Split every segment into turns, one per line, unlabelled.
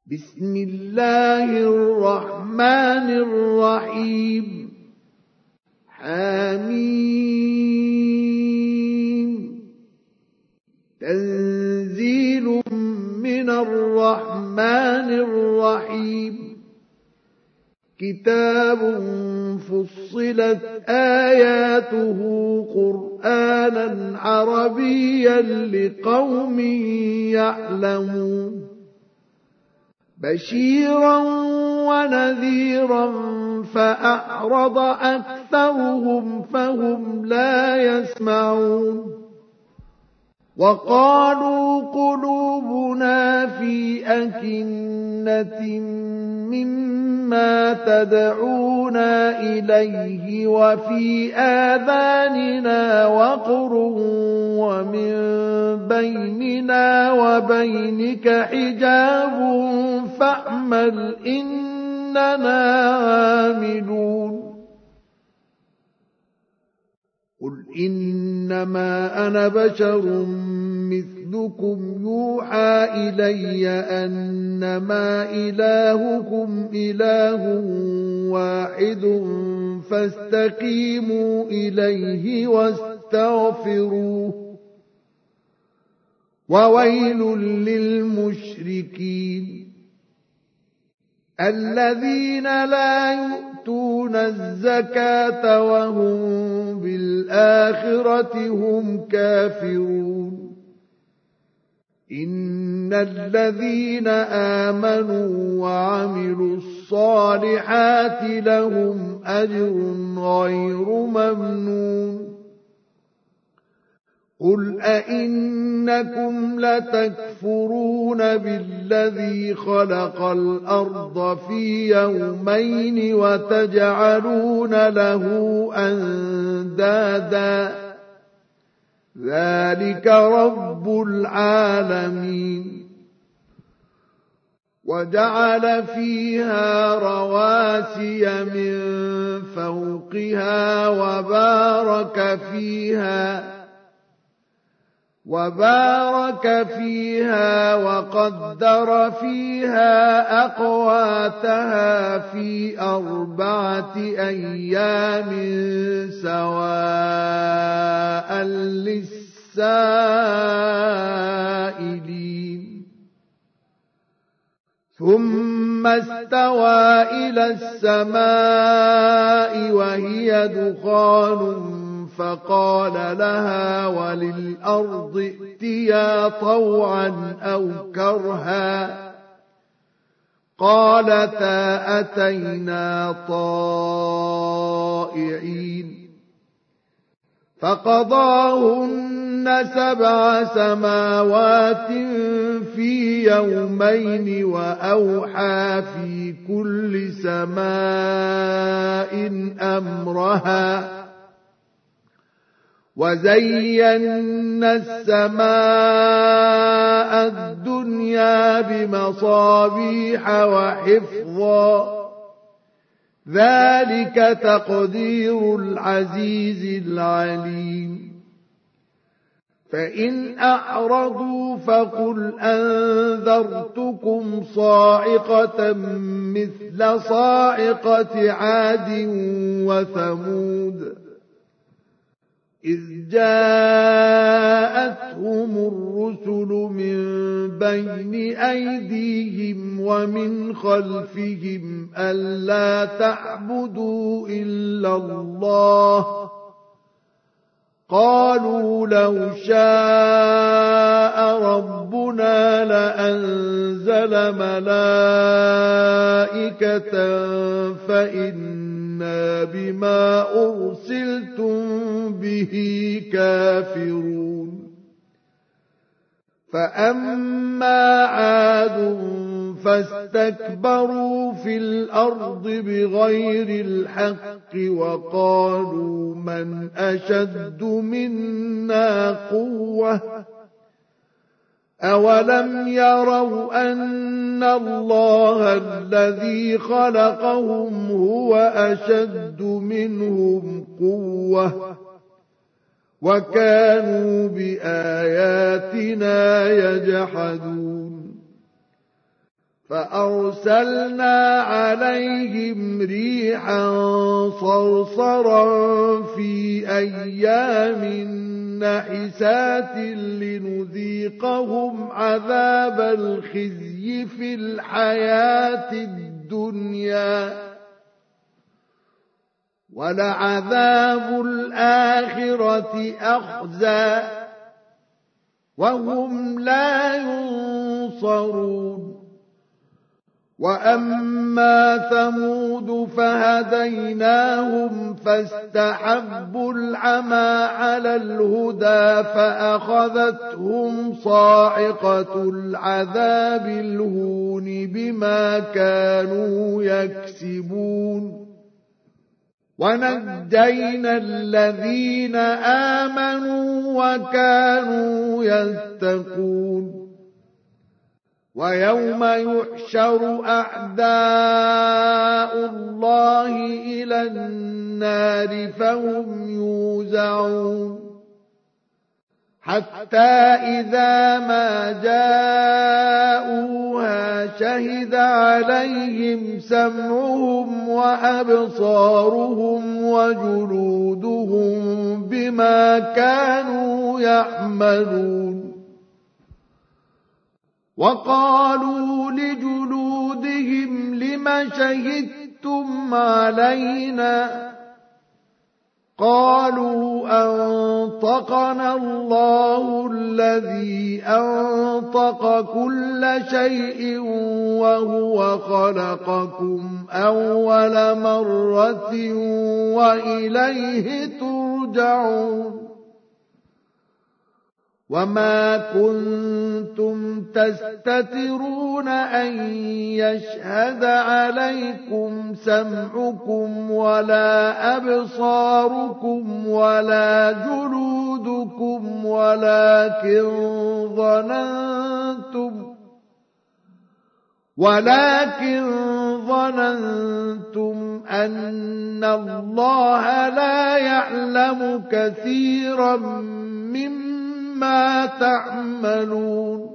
بسم الله الرحمن الرحيم حميم تنزيل من الرحمن الرحيم كتاب فصلت آياته قرآنا عربيا لقوم يعلمون بشيرا ونذيرا فأعرض أكثرهم فهم لا يسمعون وقالوا قلوبنا في أكنة مما تدعونا إليه وفي آذاننا وقر ومن بيننا وبينك حجاب فاعمل إننا عاملون قل إنما أنا بشر مثلكم يوحى إلي أنما إلهكم إله واحد فاستقيموا إليه واستغفروه وويل للمشركين الذين لا يؤتون الزكاة وهم بالآخرة هم كافرون إن الذين آمنوا وعملوا الصالحات لهم أجر غير ممنون قل أئنكم لتكفرون بالذي خلق الأرض في يومين وتجعلون له أندادا ذلك رب العالمين وجعل فيها رواسي من فوقها وبارك فيها وقدر فيها أقواتها في 4 أيام سواء للسائلين ثم استوى إلى السماء وهي دخان فقال لها وللأرض ائتيا طوعا أو كرها قالتا أتينا طائعين فقضاهن 7 سماوات في يومين وأوحى في كل سماء أمرها وزينا السماء الدنيا بمصابيح وحفظا ذلك تقدير العزيز العليم فإن أعرضوا فقل أنذرتكم صاعقة مثل صاعقة عاد وثمود إذ جاءتهم الرسل من بين أيديهم ومن خلفهم ألا تعبدوا إلا الله قالوا لو شاء ربنا لأنزل ملائكة فإنا بما أرسلتم به كافرون فأما عاد فاستكبروا في الأرض بغير الحق وقالوا من أشد منا قوة أولم يروا أن الله الذي خلقهم هو أشد منهم قوة وكانوا بآياتنا يجحدون فأرسلنا عليهم ريحا صرصرا في أيام نحسات لنذيقهم عذاب الخزي في الحياة الدنيا ولعذاب الآخرة أخزى وهم لا ينصرون. وأما ثمود فهديناهم فاستحبوا العمى على الهدى فأخذتهم صاعقة العذاب الهون بما كانوا يكسبون. ونجينا الذين آمنوا وكانوا يتقون. ويوم يحشر أعداء الله إلى النار فهم يوزعون حتى إذا ما جاءوها شهد عليهم سمعهم وأبصارهم وجلودهم بما كانوا يعملون. وقالوا لجلودهم لم شهدتم علينا قالوا أنطقنا الله الذي أنطق كل شيء وهو خلقكم أول مرة وإليه ترجعون. وما كنتم تستترون أن يشهد عليكم سمعكم ولا أبصاركم ولا جلودكم ولكن ظننتم أن الله لا يعلم كثيرا مما تعملون.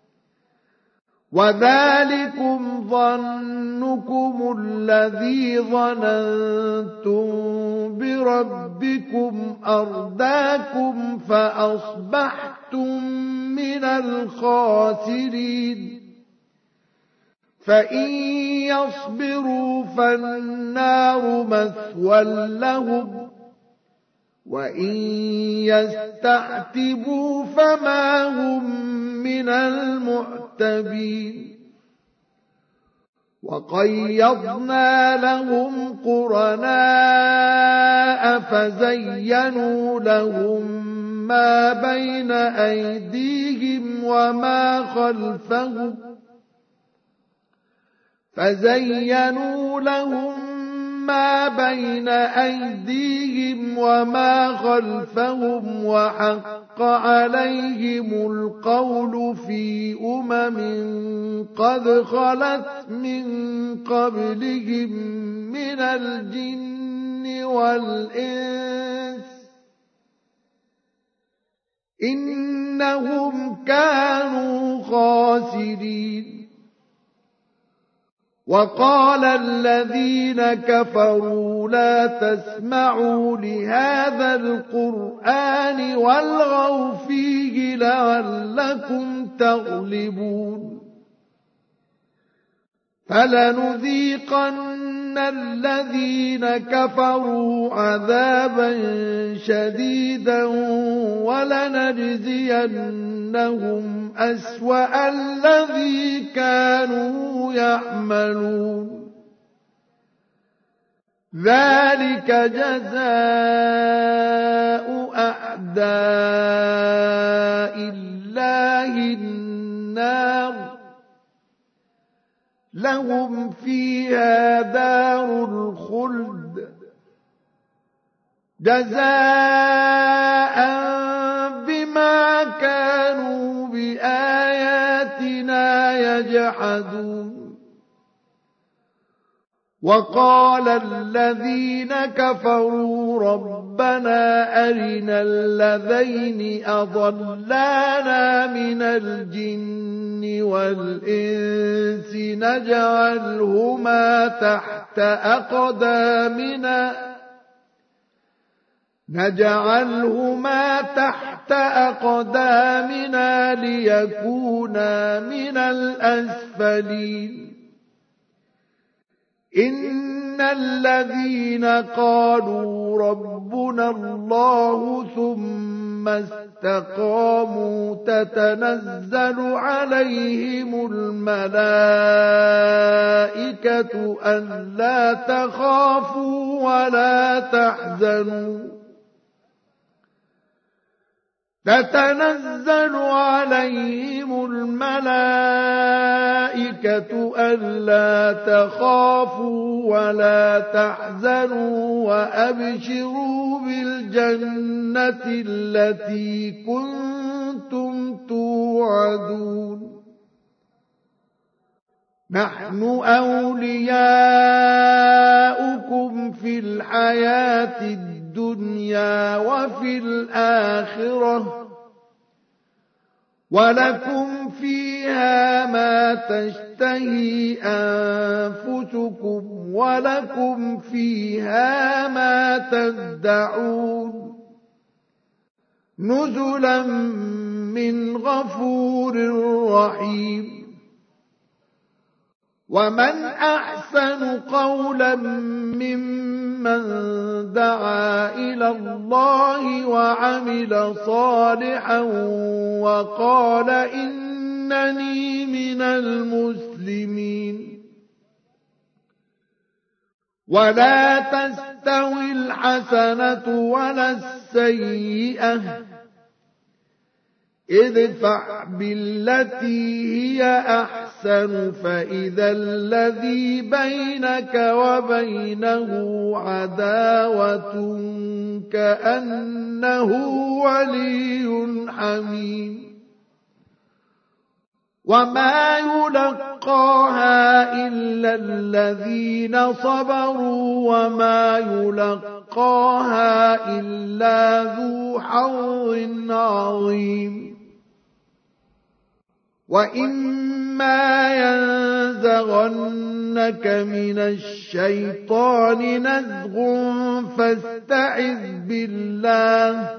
وذلكم ظنكم الذي ظننتم بربكم أرداكم فأصبحتم من الخاسرين. فإن يصبروا فالنار مثوى لهم وإن يستعتبوا فما هم من المعتبين. وقيضنا لهم قرناء فزينوا لهم ما بين أيديهم وما خلفهم وحق عليهم القول في قد خلت من قبلهم من الجن والإنس إنهم كانوا خاسرين. وقال الذين كفروا لا تسمعوا لهذا القرآن والغوا فيه لعلكم تغلبون. فلنذيقن الذين كفروا عذابا شديدا ولنجزينهم أسوأ الذي كانوا يعملون. ذلك جزاء أعداء الله النار لهم فيها دار الخلد جزاء بما كانوا بآياتنا يجحدون. وقال الذين كفروا ربنا أرنا الذين أضلانا من الجن والإنس نجعلهما تحت أقدامنا ليكونا من الأسفلين إن الذين قالوا ربنا الله ثم استقاموا تتنزل عليهم الملائكة ألا تخافوا ولا تحزنوا تتنزل عليهم الملائكة ألا تخافوا ولا تحزنوا وأبشروا بالجنة التي كنتم توعدون نحن أولياؤكم في الحياة الدنيا وفي الآخرة ولكم فيها ما تشتهي أنفسكم ولكم فيها ما تدعون نزلا من غفور رحيم ومن أحسن قولا ممن دعا إلى الله وعمل صالحا وقال إنني من المسلمين ولا تستوي الحسنة ولا السيئة ادفع بالتي هي أحسن فإذا الذي بينك وبينه عداوة كأنه ولي حميم وما يلقاها إلا الذين صبروا وما يلقاها إلا ذو حظ عظيم وإما ينزغنك من الشيطان نزغ فاستعذ بالله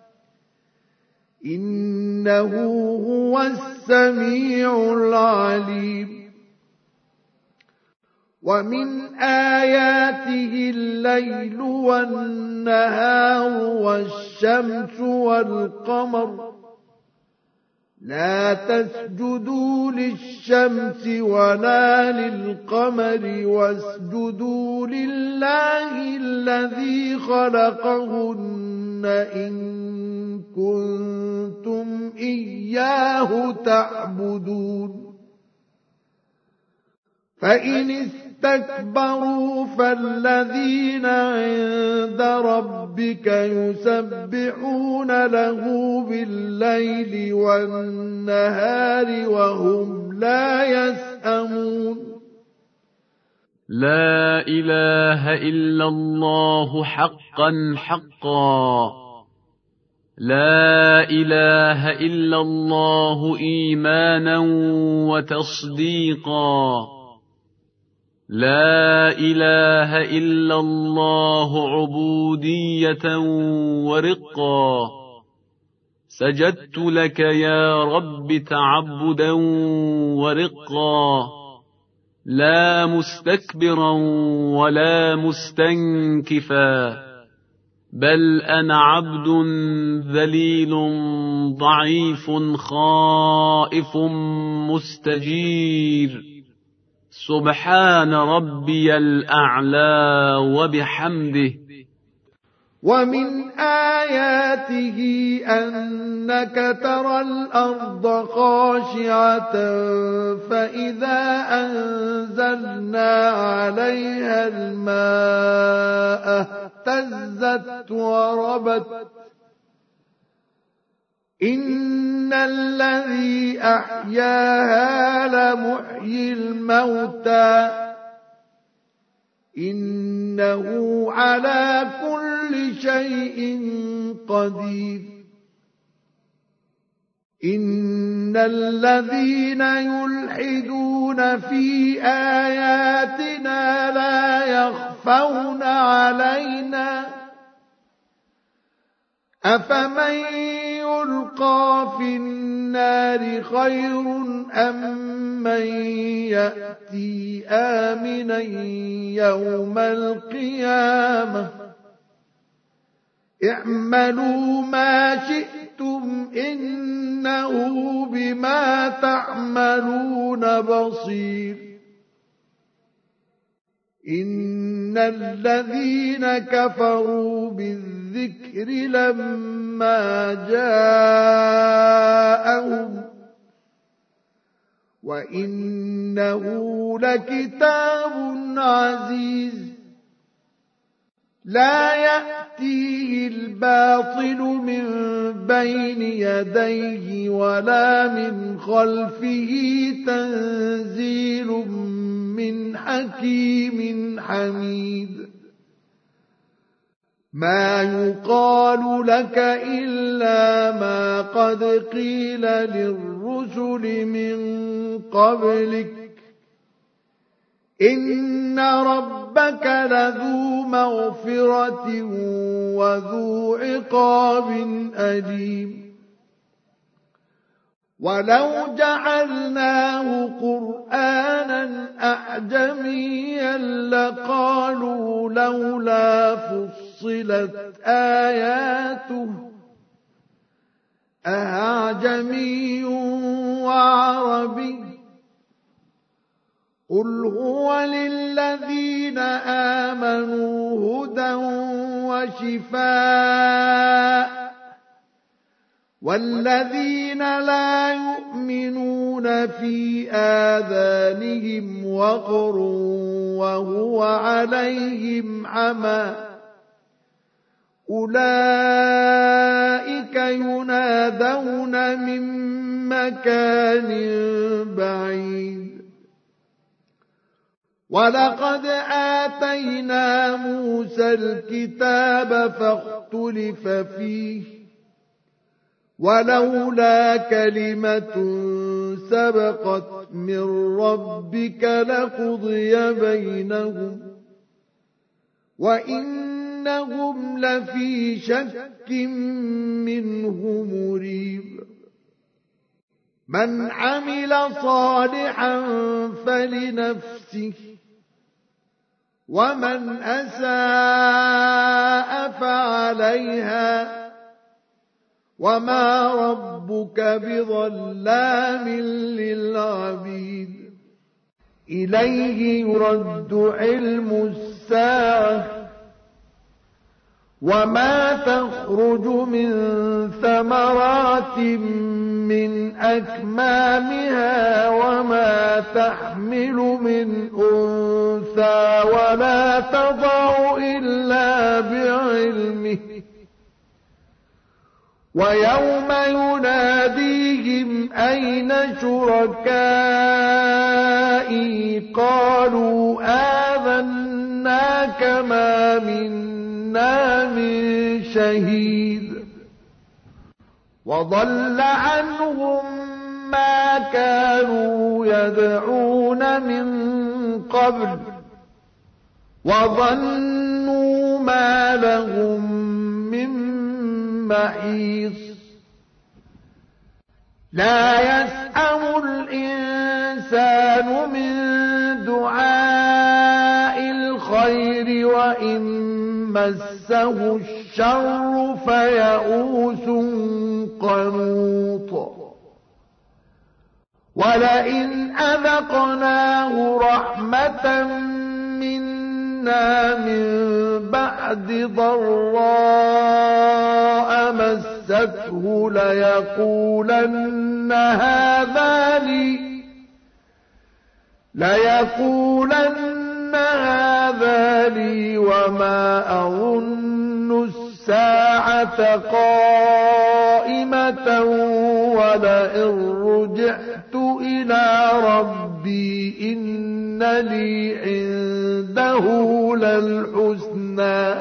إنه هو السميع العليم ومن آياته الليل والنهار والشمس والقمر لا تسجدوا للشمس ولا للقمر واسجدوا لله الذي خلقهن إن كنتم إياه تعبدون فإن استكبروا فالذين عند ربك يسبحون له بالليل والنهار وهم لا يسأمون
لا إله إلا الله حقا حقا لا إله إلا الله إيمانا وتصديقا لا إله إلا الله عبودية ورقا سجدت لك يا رب تعبدا ورقا لا مستكبرا ولا مستنكفا بل أنا عبد ذليل ضعيف خائف مستجير سبحان ربي الأعلى وبحمده
ومن آياته أنك ترى الأرض خاشعة فإذا أنزلنا عليها الماء اهتزت وربت إن الذي أحياها لمحيي الموتى إنه على كل شيء قدير إن الذين يلحدون في آياتنا لا يخفون علينا أفمن يلقى في النار خير أم من يأتي آمنا يوم القيامة اعملوا ما شئتم إنه بما تعملون بصير إن الذين كفروا بالذكر لما جاءهم وإنه لكتاب عزيز لا يأتيه الباطل من بين يديه ولا من خلفه تنزيل من حكيم حميد ما يقال لك إلا ما قد قيل للرسل من قبلك إن ربك لذو مغفرة وذو عقاب أليم ولو جعلناه قرآنا أعجميا لقالوا لولا فصلت آياته أعجمي وعربي قل هو للذين آمنوا هدى وشفاء والذين لا يؤمنون في آذانهم وقر وهو عليهم عمى أولئك ينادون من مكان بعيد ولقد آتينا موسى الكتاب فاختلف فيه ولولا كلمة سبقت من ربك لقضي بينهم وإنهم لفي شك منه مريب من عمل صالحا فلنفسه ومن أساء فعليها وما ربك بظلام للعبيد إليه يرد علم الساعة وما تخرج من ثمرات من أكمامها وما تحمل من أنثى ولا تضع إلا بعلمه ويوم يناديهم أين شركائي قالوا آذناك ما منا من شهيد وضل عنهم ما كانوا يدعون من قبل وظنوا ما لهم من محيص لا يسأم الإنسان من دعاء الخير وإن مسه الشر فيئوس قنوط ولئن أذقناه رحمة منا من بعد ضراء مسته ليقولن هذا لي وما أظن الساعة قائمة ولئن رجعت إلى ربي إن إن لي عنده للحسنى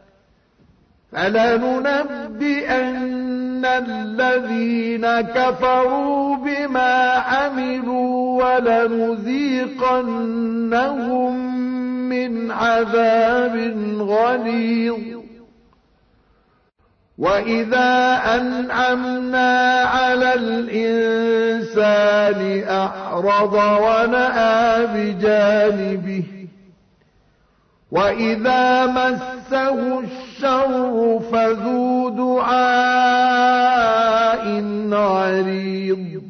فلننبئن الذين كفروا بما عملوا ولنذيقنهم من عذاب غليظ وإذا أنعمنا على الإنسان أعرض ونأى بجانبه وإذا مسه الشر فذو دعاء عريض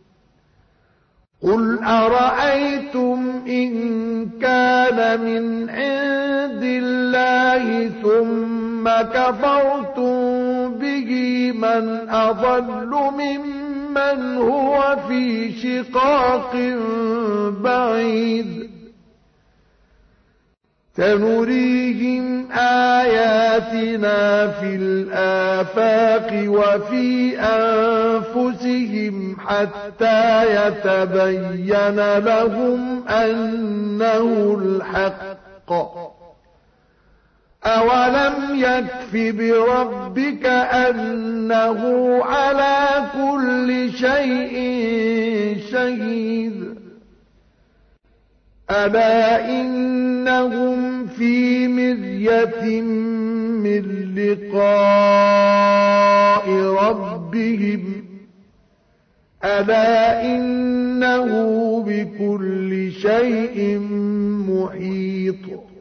قل أرأيتم إن كان من عند الله ثم كفرتم به من أضل ممن هو في شقاق بعيد سنريهم آياتنا في الآفاق وفي أنفسهم حتى يتبين لهم أنه الحق أولم يكف بربك أنه على كل شيء شهيد ألا إنهم في مرية من لقاء ربهم ألا إنه بكل شيء محيط